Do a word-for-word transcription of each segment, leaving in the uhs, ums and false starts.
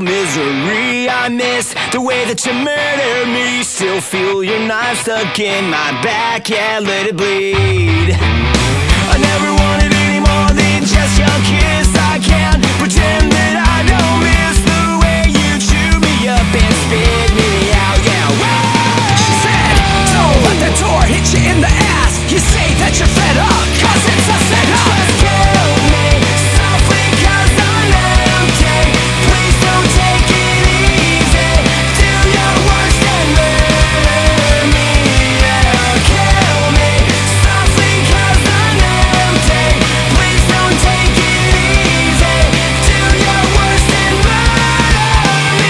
misery. I miss the way that you murder me. Still feel your knife stuck in my back, yeah, let it bleed. I never wanted any more than just your kiss. I can't pretend that I don't miss the way you chew me up and spit me out, yeah. Whoa! She said, don't let the door hit you in the ass. You say that you're fed up, cause it's a setup. Just kill me softly cause I'm empty. Please don't take it easy. Do your worst and murder me, yeah. Kill me softly cause I'm empty. Please don't take it easy. Do your worst and murder me,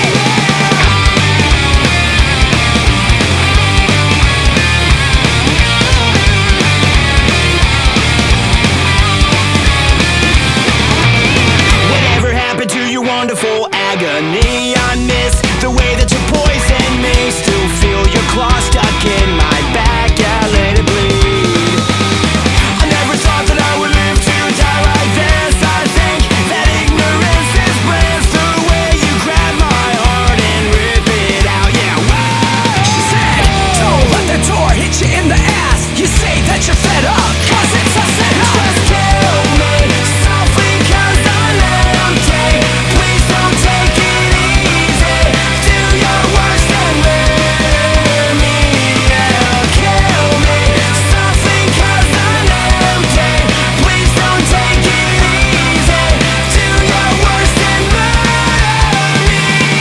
whatever happened to your wonderful agony? I miss the way that you poisoned me. Still feel your claws stuck in my back, yeah, let it bleed. I never thought that I would live to die like this. I think that ignorance is bliss. The way you grab my heart and rip it out, yeah. Whoa! She said, don't let the door hit you in the ass. You say that you're fed up, cause it's a setup. Just kill me softly cause I'm empty. Please don't take it easy. Do your worst and murder me, yeah. Kill me softly cause I'm empty. Please don't take it easy. Do your worst and murder me,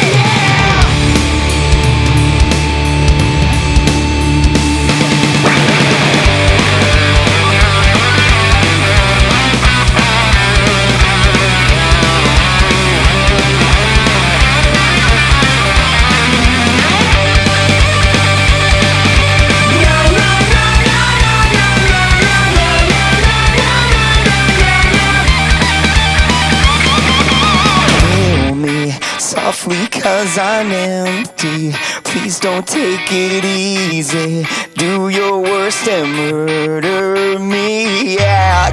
yeah. Kill me softly cause I'm empty. Please don't take it easy. Do your worst and murder me, yeah.